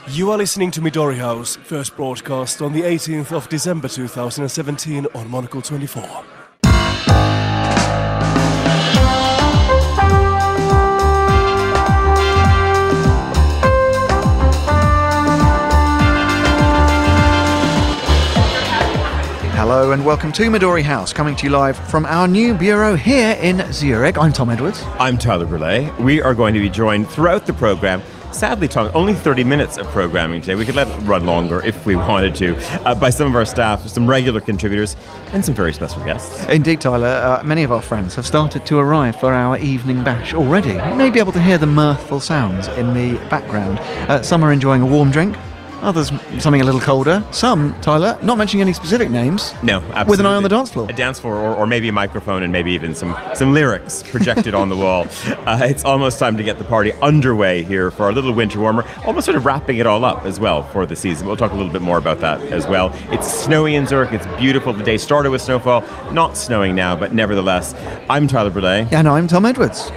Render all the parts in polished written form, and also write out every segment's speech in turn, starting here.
You are listening to Midori House, first broadcast on the 18th of December 2017 on Monocle 24. Hello and welcome to Midori House, coming to you live from our new bureau here in Zurich. I'm Tom Edwards. I'm Tyler Brulé. We are going to be joined throughout the program. Sadly, Tom, only 30 minutes of programming today. We could let it run longer if we wanted to, by some of our staff, some regular contributors, and some very special guests. Indeed, Tyler. Many of our friends have started to arrive for our evening bash already. You may be able to hear the mirthful sounds in the background. Some are enjoying a warm drink. Others, something a little colder. Some, Tyler, not mentioning any specific names. No, absolutely. With an eye on the dance floor. A dance floor, or maybe a microphone, and maybe even some lyrics projected on the wall. It's almost time to get the party underway here for our little winter warmer, almost sort of wrapping it all up as well for the season. We'll talk a little bit more about that as well. It's snowy in Zurich. It's beautiful. The day started with snowfall. Not snowing now, but nevertheless. I'm Tyler Brulé. And I'm Tom Edwards.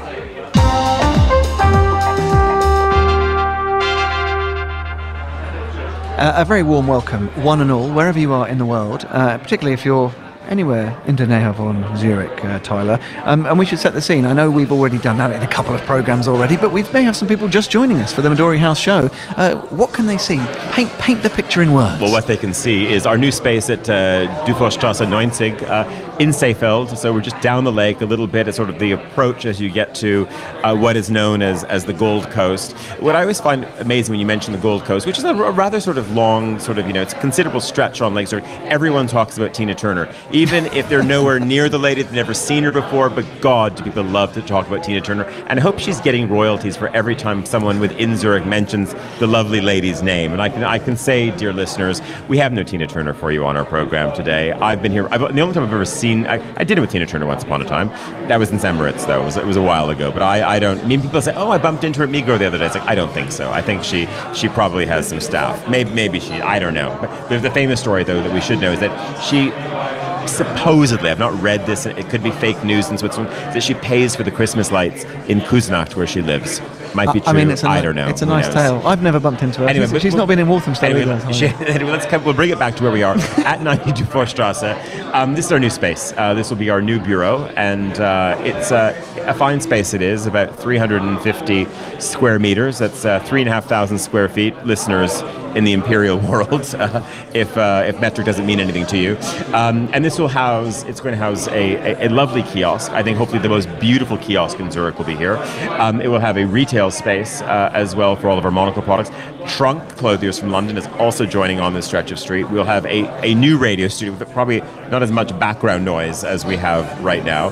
A very warm welcome, one and all, wherever you are in the world, particularly if you're anywhere in the Nähe von Zurich, Tyler. And we should set the scene. I know we've already done that in a couple of programmes already, but we may have some people just joining us for the Midori House show. What can they see? Paint the picture in words. Well, what they can see is our new space at Dufourstrasse 90 in Seefeld. So we're just down the lake a little bit. It's sort of the approach as you get to what is known as the Gold Coast. What I always find amazing when you mention the Gold Coast, which is a rather sort of long, sort of, it's a considerable stretch on Lake Zurich. Everyone talks about Tina Turner. Even if they're nowhere near the lady, they've never seen her before, but God, do people love to talk about Tina Turner. And I hope she's getting royalties for every time someone within Zurich mentions the lovely lady's name. And I can say, dear listeners, we have no Tina Turner for you on our program today. I've been here, the only time I've ever seen, I did it with Tina Turner once upon a time. That was in St. Moritz, though. It was a while ago. But I don't, people say, oh, I bumped into her at Migros the other day. It's like, I don't think so. I think she probably has some staff. Maybe she, I don't know. But there's the famous story, though, that we should know is that she supposedly, I've not read this, it could be fake news in Switzerland, that she pays for the Christmas lights in Kuznacht where she lives. Might be true. I don't know. It's a nice tale. I've never bumped into her. Anyway, she's not been in Walthamstow either. We'll bring it back to where we are at 90 Dufourstrasse. This is our new space. This will be our new bureau, and it's a fine space. It is about 350 square meters. That's 3,500 square feet. Listeners in the imperial world, if metric doesn't mean anything to you. And this will it's going to house a lovely kiosk. I think hopefully the most beautiful kiosk in Zurich will be here. It will have a retail space as well for all of our Monocle products. Trunk Clothiers from London is also joining on this stretch of street. We'll have a new radio studio with probably not as much background noise as we have right now.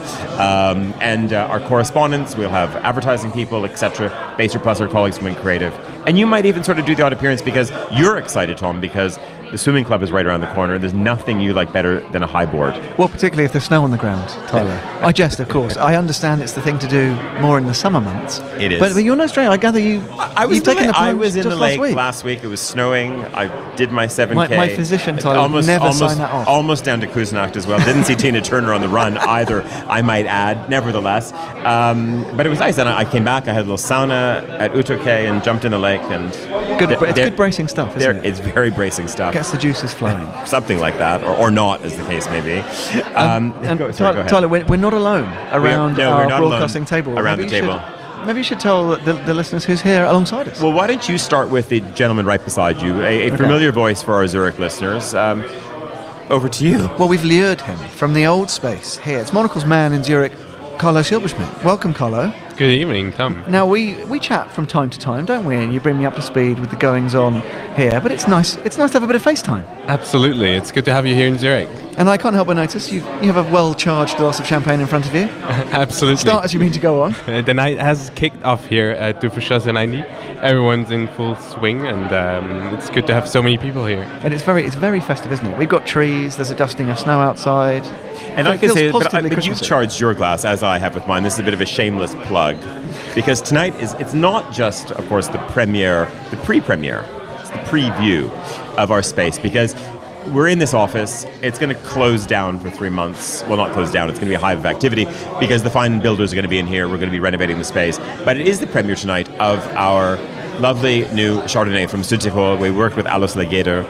And our correspondents, we'll have advertising people, etc. Baser Plus, our colleagues from Wing Creative. And you might even sort of do the odd appearance because you're excited, Tom, because the swimming club is right around the corner. There's nothing you like better than a high board. Well, particularly if there's snow on the ground, Tyler. I jest, of course. I understand it's the thing to do more in the summer months. It is. But you're in Australia. I gather you've taken the plunge. I was in the lake last week. last week. It was snowing. I did my 7K. My physician, Tyler, never signed that off. Almost down to Kuznacht as well. Didn't see Tina Turner on the run either, I might add, nevertheless. But it was nice. And I came back. I had a little sauna at Utoke and jumped in the lake. And it's good bracing stuff, isn't it? It's very bracing stuff. Gets the juices flowing. Something like that, or not, as the case may be. Go ahead. Tyler, we're not alone around our broadcasting table. Around the table. Maybe you should tell the listeners who's here alongside us. Well, why don't you start with the gentleman right beside you, a familiar voice for our Zurich listeners. Over to you. Well, we've lured him from the old space here. It's Monocle's man in Zurich, Carlo Silberschmidt. Welcome, Carlo. Good evening, Tom. Now, we chat from time to time, don't we? And you bring me up to speed with the goings-on here. But it's nice to have a bit of FaceTime. Absolutely. It's good to have you here in Zurich. And I can't help but notice you have a well-charged glass of champagne in front of you. Absolutely. Start as you mean to go on. The night has kicked off here at Dufourstrasse 90. Everyone's in full swing, and it's good to have so many people here. And it's very festive, isn't it? We've got trees, there's a dusting of snow outside. And I can say, but you've charged your glass, as I have with mine. This is a bit of a shameless plug, because tonight it's not just, of course, the pre-premiere, it's the preview of our space, because we're in this office. It's going to close down for 3 months. Well, not close down. It's going to be a hive of activity because the fine builders are going to be in here. We're going to be renovating the space. But it is the premiere tonight of our lovely new Chardonnay from Südtirol. We worked with Alice Legeder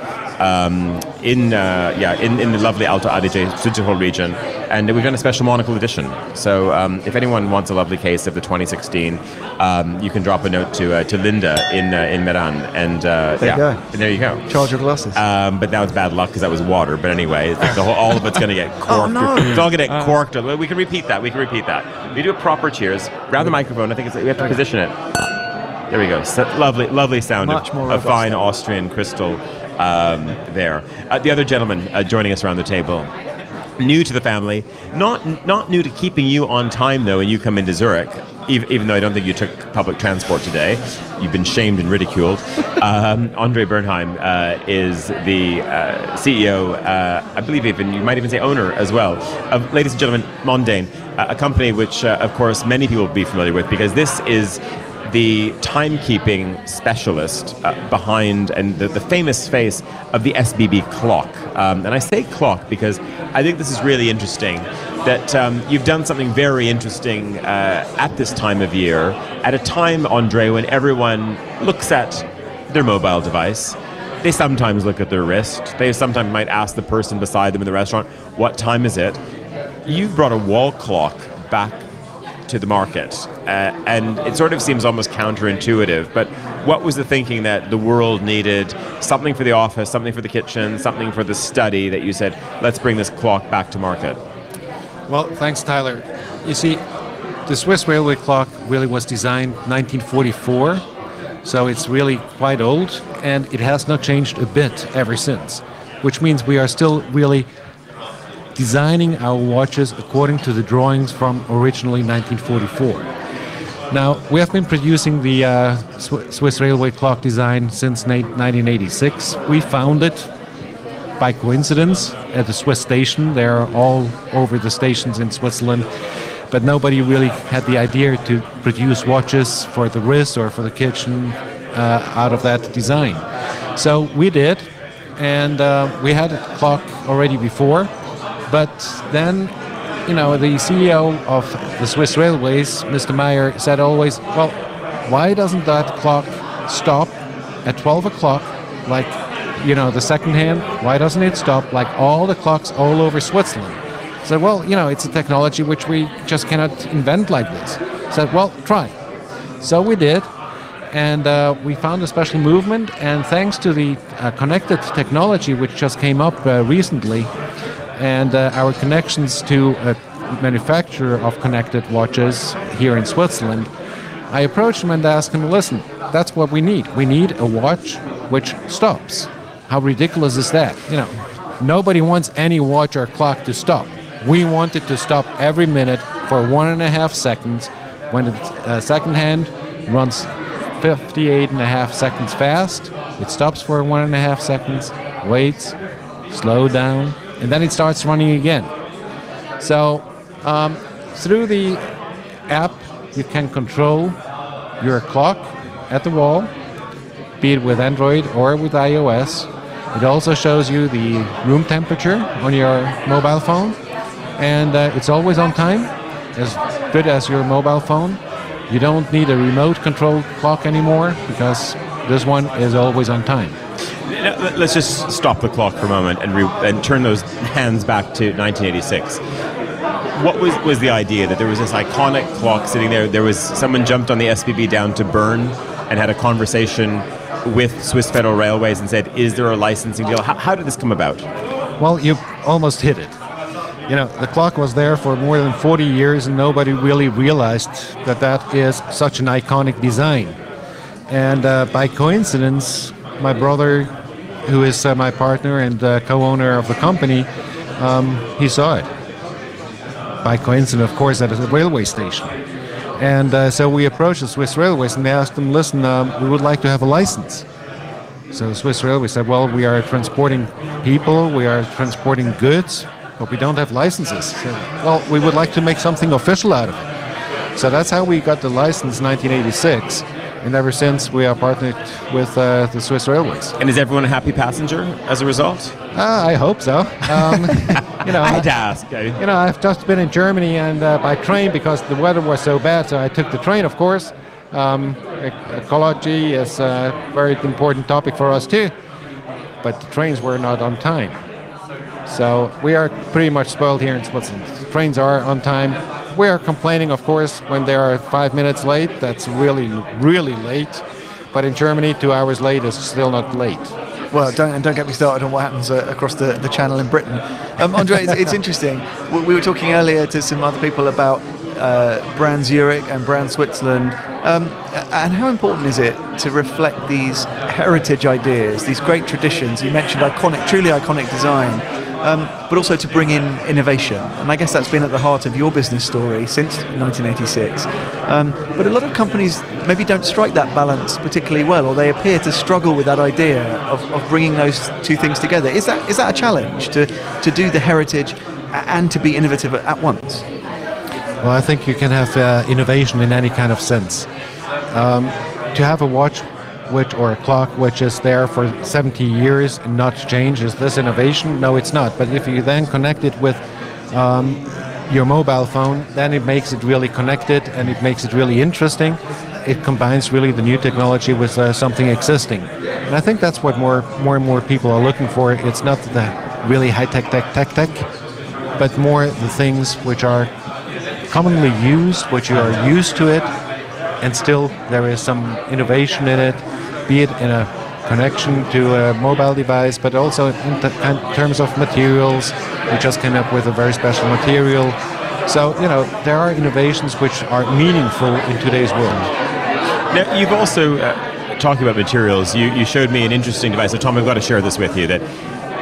in the lovely Alto Adige Südtirol region, and we've done a special monocle edition. So if anyone wants a lovely case of the 2016, you can drop a note to Linda in Meran, and there you go. Charge of losses. But now it's bad luck because that was water. But anyway, it's like all of it's going to get corked. Oh, no. It's all going to get corked. We can repeat that. We do a proper cheers. Grab the microphone. I think we have to position it. There we go. So lovely sound Much more of fine Austrian crystal there. The other gentleman joining us around the table, new to the family, not new to keeping you on time though when you come into Zurich, even though I don't think you took public transport today. You've been shamed and ridiculed. Andre Bernheim is the CEO, I believe even, you might even say owner as well, of, ladies and gentlemen, Mondain, a company which of course many people will be familiar with because this is the timekeeping specialist behind and the famous face of the SBB clock. And I say clock because I think this is really interesting that you've done something very interesting at this time of year, at a time, Andre, when everyone looks at their mobile device. They sometimes look at their wrist. They sometimes might ask the person beside them in the restaurant, what time is it? You've brought a wall clock back to the market, and it sort of seems almost counterintuitive, but what was the thinking that the world needed something for the office, something for the kitchen, something for the study, that you said, let's bring this clock back to market? Well, thanks, Tyler. You see, the Swiss railway clock really was designed 1944, so it's really quite old, and it has not changed a bit ever since, which means we are still really designing our watches according to the drawings from originally 1944. Now, we have been producing the Swiss railway clock design since 1986. We found it by coincidence at the Swiss station. They're all over the stations in Switzerland, but nobody really had the idea to produce watches for the wrist or for the kitchen out of that design. So we did, and we had a clock already before. But then, the CEO of the Swiss Railways, Mr. Meyer, said always, well, why doesn't that clock stop at 12 o'clock, like, the second hand? Why doesn't it stop like all the clocks all over Switzerland? So, well, it's a technology which we just cannot invent like this. Said, well, try. So we did, and we found a special movement, and thanks to the connected technology which just came up recently, and our connections to a manufacturer of connected watches here in Switzerland, I approached him and asked him, listen, that's what we need. We need a watch which stops. How ridiculous is that? Nobody wants any watch or clock to stop. We want it to stop every minute for 1.5 seconds. When the second hand runs 58.5 seconds fast, it stops for 1.5 seconds, waits, slow down, and then it starts running again. So through the app, you can control your clock at the wall, be it with Android or with iOS. It also shows you the room temperature on your mobile phone, and it's always on time, as good as your mobile phone. You don't need a remote controlled clock anymore because this one is always on time. Let's just stop the clock for a moment and turn those hands back to 1986. What was the idea that there was this iconic clock sitting there? There was someone jumped on the SBB down to Bern and had a conversation with Swiss Federal Railways and said, is there a licensing deal? How did this come about? Well, you almost hit it. The clock was there for more than 40 years and nobody really realized that is such an iconic design. And by coincidence, my brother, who is my partner and co-owner of the company, he saw it. By coincidence, of course, at a railway station. And so we approached the Swiss Railways and they asked them, listen, we would like to have a license. So the Swiss Railways said, well, we are transporting people, we are transporting goods, but we don't have licenses. So, well, we would like to make something official out of it. So that's how we got the license in 1986. And ever since, we are partnered with the Swiss Railways. And is everyone a happy passenger as a result? I hope so. I had to ask. I've just been in Germany and by train because the weather was so bad, so I took the train, of course. Ecology is a very important topic for us too, but the trains were not on time. So we are pretty much spoiled here in Switzerland. The trains are on time. We are complaining, of course, when they are 5 minutes late. That's really, really late. But in Germany, 2 hours late is still not late. Well, don't get me started on what happens across the channel in Britain. Andre, it's interesting. We were talking earlier to some other people about Brand Zurich and Brand Switzerland, and how important is it to reflect these heritage ideas, these great traditions? You mentioned iconic, truly iconic design, but also to bring in innovation. And I guess that's been at the heart of your business story since 1986. But a lot of companies maybe don't strike that balance particularly well, or they appear to struggle with that idea of bringing those two things together. Is that a challenge to do the heritage and to be innovative at once? Well, I think you can have innovation in any kind of sense. To have a watch or a clock which is there for 70 years and not change, is this innovation? No, it's not. But if you then connect it with your mobile phone, then it makes it really connected and it makes it really interesting. It combines really the new technology with something existing. And I think that's what more and more people are looking for. It's not the really high-tech tech, but more the things which are commonly used, which you are used to it, and still there is some innovation in it, be it in a connection to a mobile device, but also in terms of materials. We just came up with a very special material. So, there are innovations which are meaningful in today's world. Now, you've also, talking about materials, you showed me an interesting device. So, Tom, I've got to share this with you, that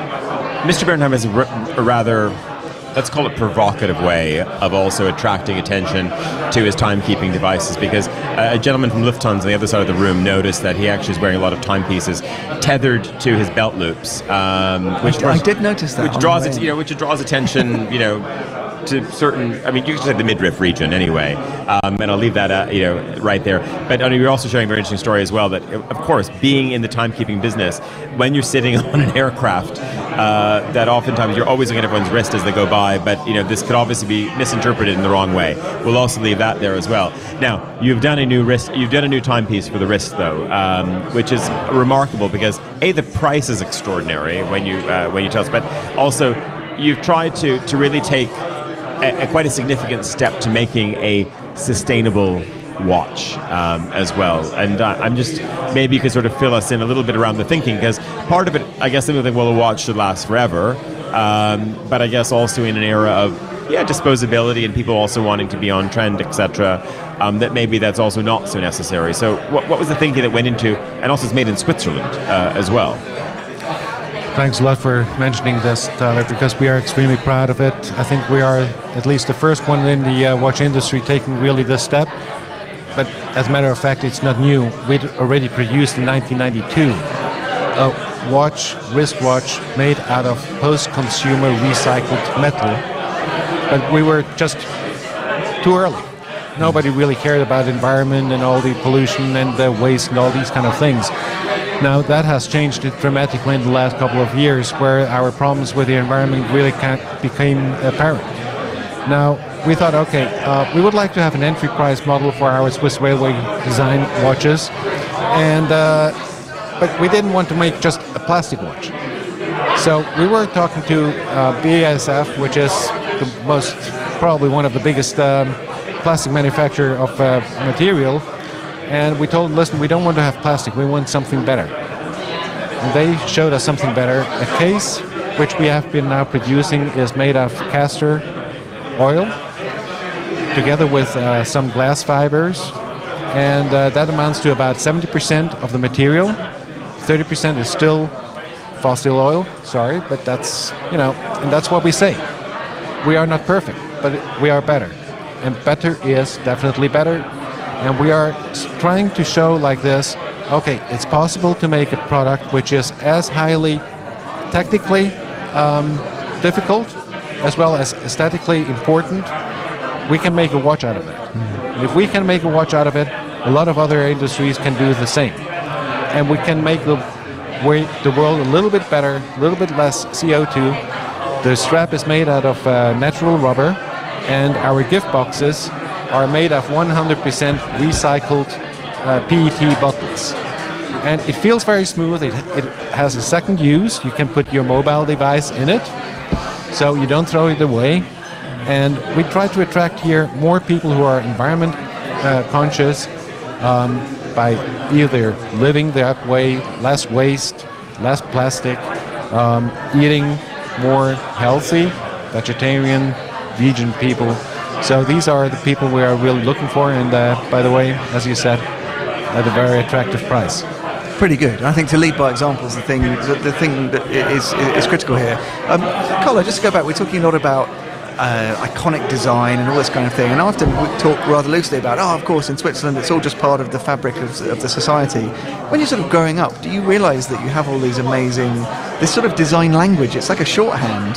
Mr. Bernheim has a rather, let's call it, provocative way of also attracting attention to his timekeeping devices, because a gentleman from Lufthansa on the other side of the room noticed that he actually is wearing a lot of timepieces tethered to his belt loops, which I did notice that, which draws attention, to certain, you could say the midriff region anyway, and I'll leave that right there. But you're also showing a very interesting story as well, that of course, being in the timekeeping business, when you're sitting on an aircraft, that oftentimes you're always looking at everyone's wrist as they go by, but this could obviously be misinterpreted in the wrong way. We'll also leave that there as well. Now, you've done a new timepiece for the wrist though, which is remarkable because the price is extraordinary when you tell us, but also you've tried to really take quite a significant step to making a sustainable watch as well. And I'm just, maybe you could sort of fill us in a little bit around the thinking, because part of it, I guess, some people think, well, a watch should last forever, but I guess also in an era of disposability and people also wanting to be on trend, etc., that maybe that's also not so necessary. So what was the thinking that went into, and also it's made in Switzerland as well? Thanks a lot for mentioning this, Tyler, because we are extremely proud of it. I think we are at least the first one in the watch industry taking really this step. But as a matter of fact, it's not new. We'd already produced in 1992 a wristwatch made out of post-consumer recycled metal. But we were just too early. Nobody really cared about the environment and all the pollution and the waste and all these kind of things. Now, that has changed dramatically in the last couple of years, where our problems with the environment really became apparent. Now, we thought, okay, we would like to have an entry price model for our Swiss Railway design watches, and but we didn't want to make just a plastic watch. So we were talking to BASF, which is probably one of the biggest plastic manufacturer of material. And we told them, listen, we don't want to have plastic, we want something better. And they showed us something better. A case, which we have been now producing, is made of castor oil, together with some glass fibers. And that amounts to about 70% of the material. 30% is still fossil oil, sorry, but that's, and that's what we say. We are not perfect, but we are better. And better is definitely better. And we are trying to show like this, okay, it's possible to make a product which is as highly technically difficult as well as aesthetically important. We can make a watch out of it. And if we can make a watch out of it, a lot of other industries can do the same. And we can make the world a little bit better, a little bit less CO2. The strap is made out of natural rubber, and our gift boxes are made of 100% recycled PET bottles. And it feels very smooth. It has a second use. You can put your mobile device in it, so you don't throw it away. And we try to attract here more people who are environment conscious by either living that way, less waste, less plastic, eating more healthy, vegetarian, vegan people. So these are the people we are really looking for, and by the way, as you said, at a very attractive price. Pretty good. I think to lead by example is the thing that is critical here. Carlo, just to go back, we're talking a lot about iconic design and all this kind of thing, and often we talk rather loosely about, of course, in Switzerland it's all just part of the fabric of the society. When you're sort of growing up, do you realise that you have all these amazing, this sort of design language? It's like a shorthand.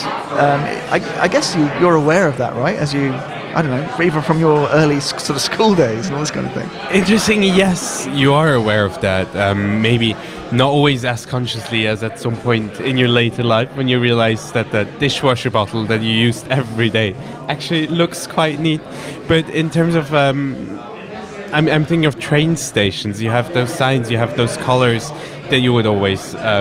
I guess you're aware of that, right? As you, I don't know, even from your early sort of school days and all this kind of thing. Interesting, yes, you are aware of that. Maybe not always as consciously as at some point in your later life when you realize that the dishwasher bottle that you used every day actually looks quite neat. But in terms of, I'm thinking of train stations. You have those signs, you have those colors that you would always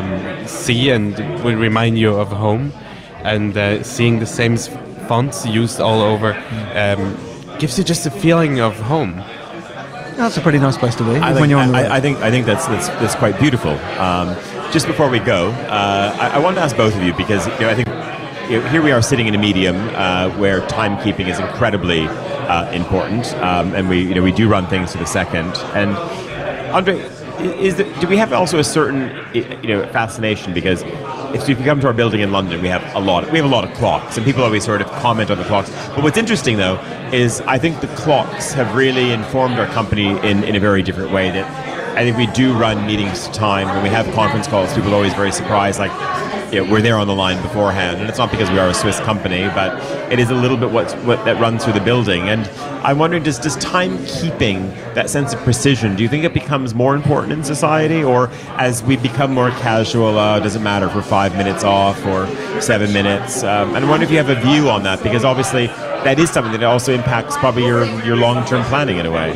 see and would remind you of home. And seeing the same fonts used all over gives you just a feeling of home. That's a pretty nice place to be when you're on the road. I think that's quite beautiful. Just before we go, I wanted to ask both of you, because I think here we are sitting in a medium where timekeeping is incredibly important, and we do run things to the second. And Andre, do we have also a certain fascination, because if you come to our building in London, we have a lot of clocks, and people always sort of comment on the clocks. But what's interesting, though, is I think the clocks have really informed our company in a very different way. That I think we do run meetings to time. When we have conference calls, people are always very surprised, like, we're there on the line beforehand. And it's not because we are a Swiss company, but it is a little bit what that runs through the building. And I'm wondering, does timekeeping, that sense of precision, do you think it becomes more important in society? Or as we become more casual, doesn't matter for 5 minutes off or 7 minutes? And I wonder if you have a view on that, because obviously that is something that also impacts probably your long-term planning in a way.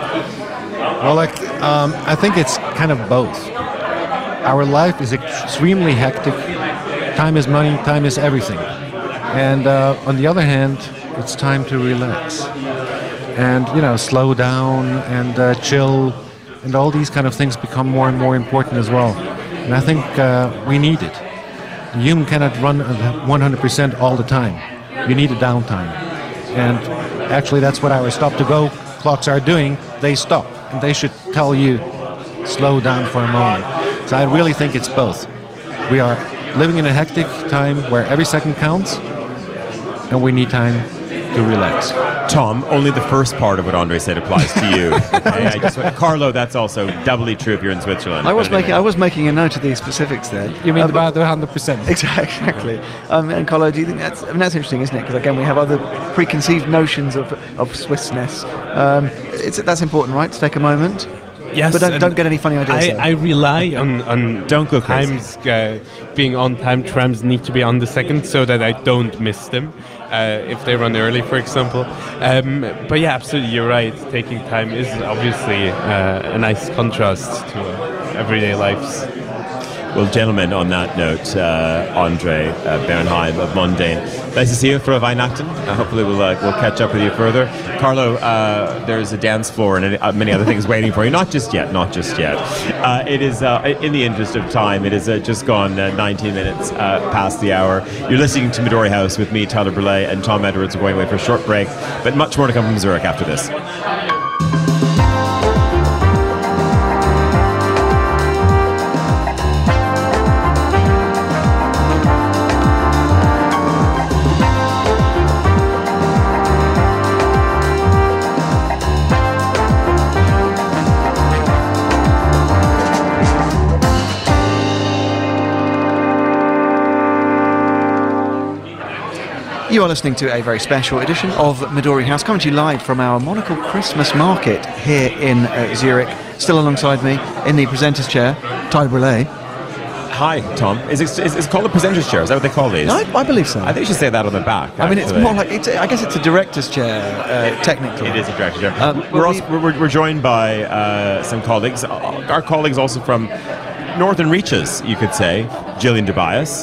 Well, I think it's kind of both. Our life is extremely hectic. Time is money, time is everything. And on the other hand, it's time to relax and, slow down and chill, and all these kind of things become more and more important as well. And I think we need it. The human cannot run 100% all the time. You need a downtime. And actually that's what our stop-to-go clocks are doing. They stop, and they should tell you, slow down for a moment. So I really think it's both. We are living in a hectic time where every second counts, and we need time to relax. Tom, only the first part of what Andre said applies to you. Okay? Carlo, that's also doubly true if you're in Switzerland. I was making a note of these specifics there. You mean about the 100%? Exactly. And Carlo, do you think that's interesting, isn't it? Because again, we have other preconceived notions of Swissness. That's important, right? To take a moment. Yes, but don't get any funny ideas. I rely on don't go times being on time. Trams need to be on the second so that I don't miss them if they run early, for example. But yeah, absolutely, you're right. Taking time is obviously a nice contrast to everyday lives. Well, gentlemen, on that note, Andre Bernheim of Mondain, nice to see you for Weihnachten. Hopefully we'll catch up with you further. Carlo, there's a dance floor and many other things waiting for you. Not just yet. It is, in the interest of time, it is just gone 19 minutes past the hour. You're listening to Midori House with me, Tyler Brûlé, and Tom Edwards. We're going away for a short break, but much more to come from Zurich after this. You are listening to a very special edition of Midori House, coming to you live from our Monocle Christmas Market here in Zurich. Still alongside me in the presenter's chair, Tyler Brûlé. Hi, Tom. Is it called a presenter's chair? Is that what they call these? I believe so. I think you should say that on the back. I mean, it's actually. more like I guess it's a director's chair, technically. It is a director's chair. We're joined by some colleagues. Our colleagues also from Northern Reaches, you could say. Gillian Tobias,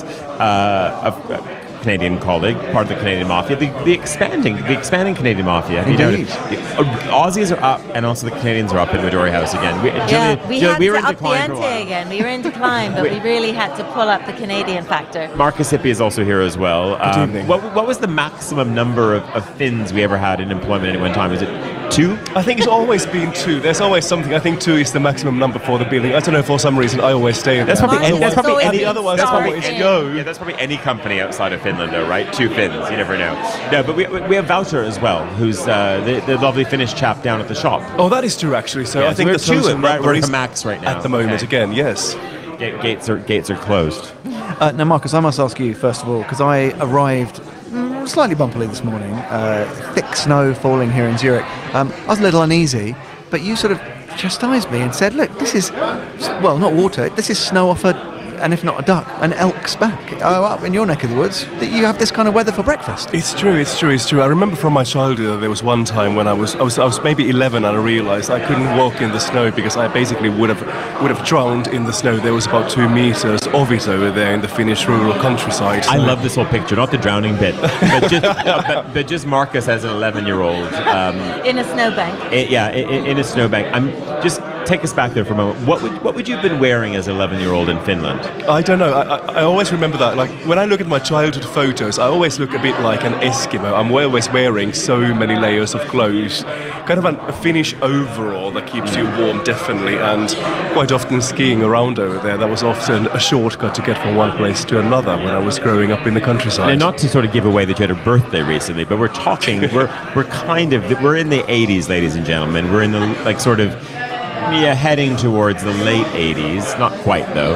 a Canadian colleague, part of the Canadian Mafia, the expanding Canadian Mafia. Indeed. Aussies are up, and also the Canadians are up in Midori House again. We had were in to up the decline for a while. ante again. We were in decline, but we really had to pull up the Canadian factor. Marcus Hippie is also here as well. Good evening. What was the maximum number of Finns we ever had in employment at any one time? Was it 2? I think it's always been 2. There's always something. I think 2 is the maximum number for the building. I don't know, for some reason I always stay in That's there. probably, Mine that's was probably always any been otherwise that's probably always any, go. Yeah, that's probably any company outside of Finland, though, right? 2 Finns. You never know. No, but we have Wouter as well, who's the lovely Finnish chap down at the shop. Oh, that is true, actually. So Yeah, I think we're the total we're number at is the max right now at the moment. Okay. Again, yes. Gates are closed. Now, Marcus, I must ask you first of all, because I arrived slightly bumpily this morning. Thick snow falling here in Zurich. I was a little uneasy, but you sort of chastised me and said, "Look, this is not water. This is snow off and if not a duck, an elk's back. Up in your neck of the woods, that you have this kind of weather for breakfast." It's true. I remember from my childhood there was one time when I was maybe 11 and I realised I couldn't walk in the snow because I basically would have drowned in the snow. There was about 2 meters of it over there in the Finnish rural countryside. I love this whole picture, not the drowning bit, but just Marcus as an 11-year-old. In a snowbank. In a snowbank. Just take us back there for a moment. What would you have been wearing as an 11-year-old in Finland? I don't know. I always remember that. Like when I look at my childhood photos, I always look a bit like an Eskimo. I'm always wearing so many layers of clothes. Kind of a Finnish overall that keeps you warm, definitely. And quite often skiing around over there, that was often a shortcut to get from one place to another when I was growing up in the countryside. And not to sort of give away that you had a birthday recently, but we're talking, we're in the 80s, ladies and gentlemen. We're in the heading towards the late 80s, not quite though.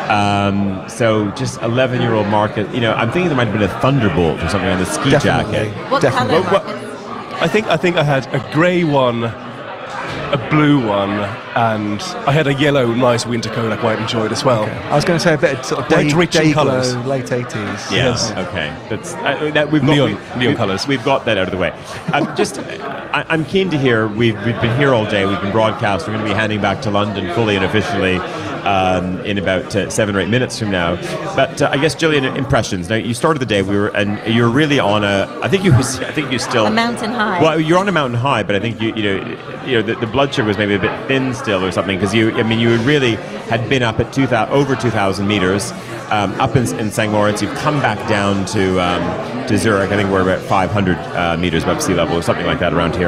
So just 11-year-old Marcus, I'm thinking there might have been a Thunderbolt or something on the ski jacket. What Definitely. colour, Marcus? I think I had a grey one, a blue one, and I had a yellow nice winter coat I quite enjoyed as well. I was going to say a bit of sort of Quite rich in day colours. glow, late 80s. Yeah. Yes. Okay. That's that we've Neon got colours. We've got that out of the way. I'm keen to hear. We've been here all day. We've been broadcast. We're going to be handing back to London fully and officially in about 7 or 8 minutes from now. But I guess, Gillian, impressions. Now you started the day. You were really on a. I think you still A mountain high. Well, you're on a mountain high, but I think the blood sugar was maybe a bit thin still or something because you really had been up at over 2,000 meters up in St. Moritz. You've come back down to Zurich. I think we're about 500 meters above sea level or something like that around here.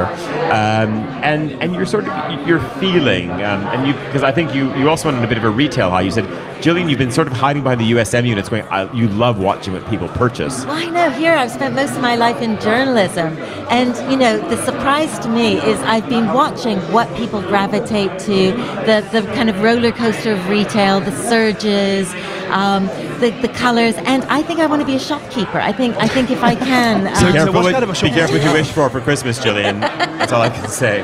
And you're feeling and you because I think you also went on a bit of a retail high. You said, Gillian, you've been sort of hiding behind the USM units going, you love watching what people purchase. Well, I know. Here I've spent most of my life in journalism. And, the surprise to me is I've been watching what people gravitate to, the kind of roller coaster of retail, the surges, the colours. And I think I want to be a shopkeeper. I think if I can... So Careful what what- kind of a be shop careful do what you you have? wish for Christmas, Gillian. That's all I can say.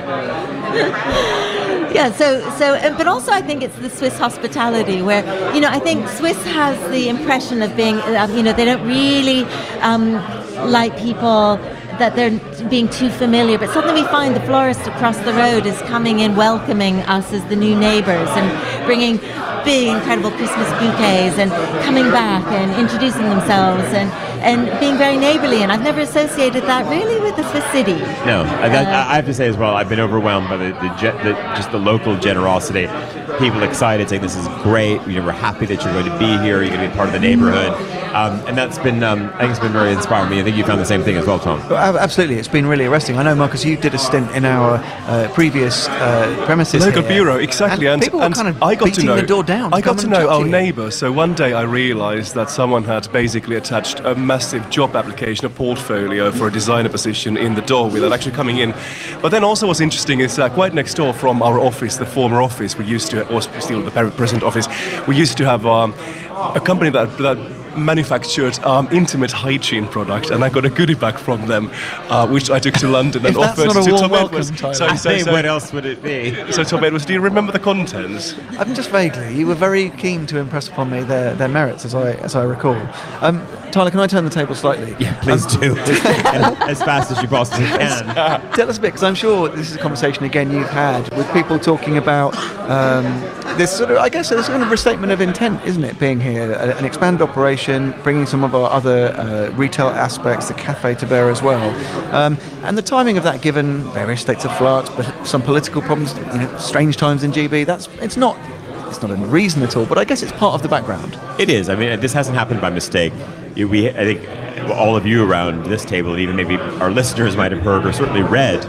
Yeah, but also I think it's the Swiss hospitality where, I think Swiss has the impression of being, they don't really like people that they're being too familiar, but suddenly we find the florist across the road is coming in welcoming us as the new neighbours and bringing big incredible Christmas bouquets and coming back and introducing themselves and being very neighbourly, and I've never associated that really with the Swiss city. No, I have to say as well, I've been overwhelmed by just the local generosity. People excited, saying this is great. We're happy that you're going to be here. You're going to be part of the neighborhood, and that's been, I think it's been very inspiring me. I think you found the same thing as well, Tom. Absolutely, it's been really arresting. I know, Marcus, you did a stint in our previous premises Local here. bureau, exactly, and people were kind of I got beating to know the door down. I got to know our neighbour. neighbour. So one day I realised that someone had basically attached a massive job application, a portfolio for a designer position in the door without actually coming in. But then also what's interesting is quite next door from our office, the former office, we used to, or still the present office, we used to have a company that manufactured intimate hygiene product, and I got a goodie bag from them, which I took to London and If that's offered not a to warm Tom welcome, Edwards. Tyler. What else would it be? So Tom Edwards, do you remember the contents? Just vaguely. You were very keen to impress upon me their merits, as I recall. Tyler, can I turn the table slightly? Yeah, please do. As fast as you possibly can. Tell us a bit, because I'm sure this is a conversation again you've had with people talking about this sort of, I guess, this kind of restatement of intent, isn't it? Being here, an expanded operation, bringing some of our other retail aspects, the cafe to bear as well, and the timing of that, given various states of flux, but some political problems, strange times in GB. It's not a reason at all, but I guess it's part of the background. It is. I mean, this hasn't happened by mistake. I think all of you around this table, and even maybe our listeners might have heard or certainly read,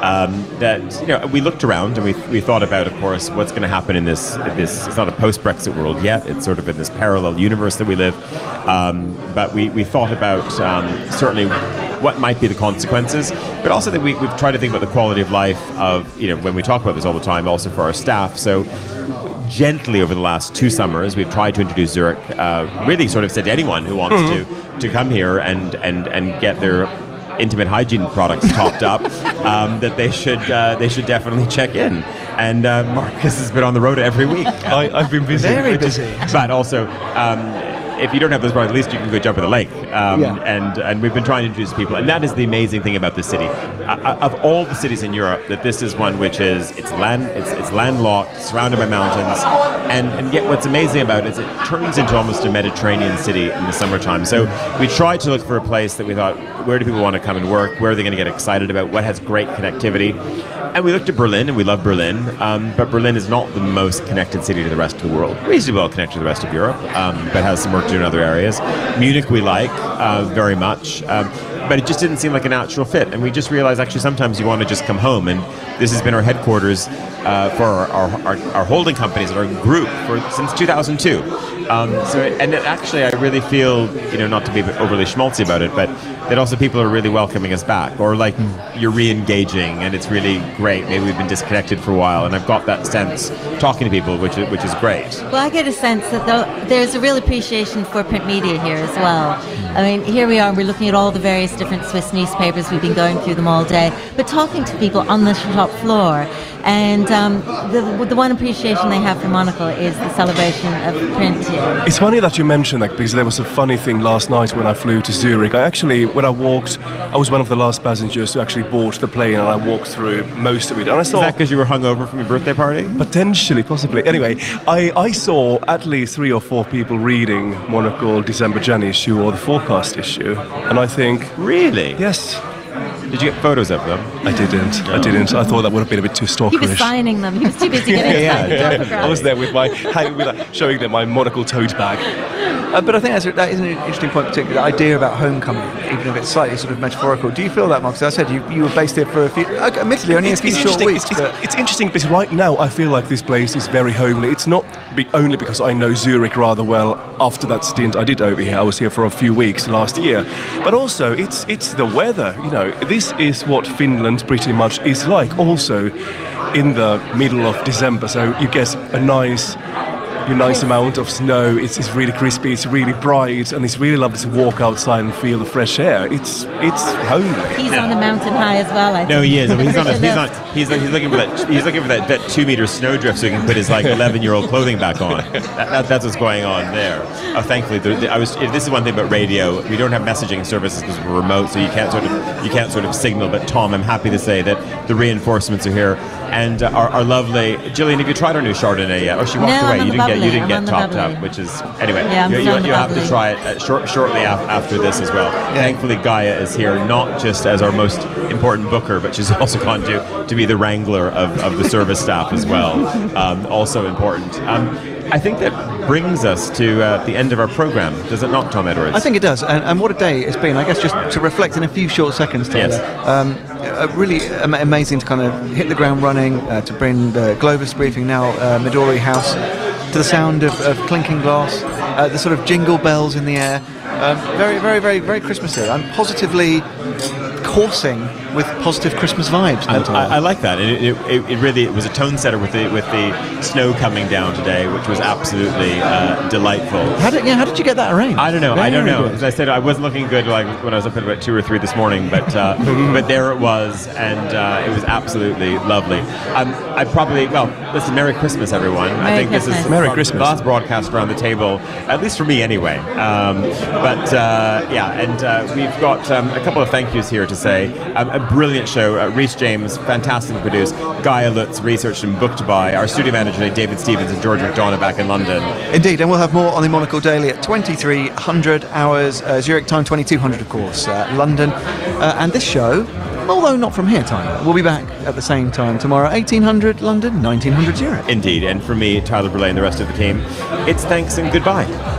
that we looked around and we thought about, of course, what's going to happen in this. It's not a post-Brexit world yet. It's sort of in this parallel universe that we live. But we thought about certainly what might be the consequences, but also that we've tried to think about the quality of life of, when we talk about this all the time, also for our staff. So gently over the last 2 summers, we've tried to introduce Zurich, really sort of said to anyone who wants to come here and get their intimate hygiene products topped up, that they should definitely check in. And Marcus has been on the road every week. I've been busy. Very busy. But also, if you don't have those products, at least you can go jump in the lake. And we've been trying to introduce people, and that is the amazing thing about this city. Of all the cities in Europe, that this is one which is it's landlocked, surrounded by mountains, and yet what's amazing about it is it turns into almost a Mediterranean city in the summertime. So we tried to look for a place that we thought, where do people want to come and work? Where are they going to get excited about? What has great connectivity? And we looked at Berlin, and we love Berlin, but Berlin is not the most connected city to the rest of the world. Reasonably well connected to the rest of Europe, but has some work to do in other areas. Munich we like very much, but it just didn't seem like a natural fit. And we just realized actually sometimes you want to just come home, and this has been our headquarters for our holding companies, our group, since 2002. Actually I really feel, not to be overly schmaltzy about it, but that also people are really welcoming us back, or like you're re-engaging, and it's really great. Maybe we've been disconnected for a while, and I've got that sense talking to people, which is great. Well, I get a sense that there's a real appreciation for print media here as well. I mean, here we are, we're looking at all the various different Swiss newspapers. We've been going through them all day, but talking to people on the shop floor. And the one appreciation they have for Monocle is the celebration of print here. It's funny that you mentioned that, because there was a funny thing last night when I flew to Zurich. When I walked, I was one of the last passengers who actually boarded the plane, and I walked through most of it. And I saw, is that because you were hungover from your birthday party? Potentially, possibly. Anyway, I saw at least 3 or 4 people reading Monocle December-Jan issue or the forecast issue, and I think, really? yes. Did you get photos of them? I didn't. I thought that would have been a bit too stalkerish. He was signing them. He was too busy getting signed. I was there with showing them my Monocle tote bag. But I think that is an interesting point, particularly the idea about homecoming, even if it's slightly sort of metaphorical. Do you feel that, Mark? As I said, you were based here for a few, admittedly, only a few short weeks. It's interesting because right now I feel like this place is very homely. It's not only because I know Zurich rather well after that stint I did over here. I was here for a few weeks last year. But also, it's the weather. This is what Finland pretty much is like, also in the middle of December. So you get a nice amount of snow. It's really crispy, it's really bright, and it's really lovely to walk outside and feel the fresh air. It's homely. He's on the mountain high as well, I think. No, he is. He's looking for that 2 meter snowdrift so he can put his 11-year-old clothing back on. That's what's going on there. Thankfully, this is one thing about radio. We don't have messaging services because we're remote, so you can't sort of signal. But Tom, I'm happy to say that the reinforcements are here, and our lovely Gillian. Have you tried our new Chardonnay yet? Oh, she walked away. You didn't get topped up, which is anyway. Yeah, you have to try it shortly after this as well. Yeah. Thankfully, Gaia is here not just as our most important booker, but she's also gone to be the wrangler of the service staff as well. Also important. I think that brings us to the end of our program, does it not, Tom Edwards? I think it does, and what a day it's been. I guess just to reflect in a few short seconds, Taylor. Yes. Really amazing to kind of hit the ground running, to bring the Globus briefing now, Midori House, to the sound of clinking glass, the sort of jingle bells in the air. Very, very, very, very Christmassy. I'm positively coursing with positive Christmas vibes. I like that. It really was a tone setter with the snow coming down today, which was absolutely delightful. How did you get that arranged? I don't know. Good. As I said, I wasn't looking good like when I was up at about 2 or 3 this morning, but there it was, and it was absolutely lovely. Listen, Merry Christmas, everyone. I think this is Merry Christmas. the last broadcast around the table, at least for me anyway. We've got a couple of thank yous here to say. A brilliant show. Rhys James, fantastically produced. Gaia Lutz, researched and booked by our studio manager, David Stevens, and George McDonough back in London. Indeed, and we'll have more on the Monocle Daily at 2300 hours, Zurich time, 2200 of course, London. And this show, although not from here, Tyler, we'll be back at the same time tomorrow, 1800 London, 1900 Zurich. Indeed, and for me, Tyler Burley and the rest of the team, it's thanks and goodbye.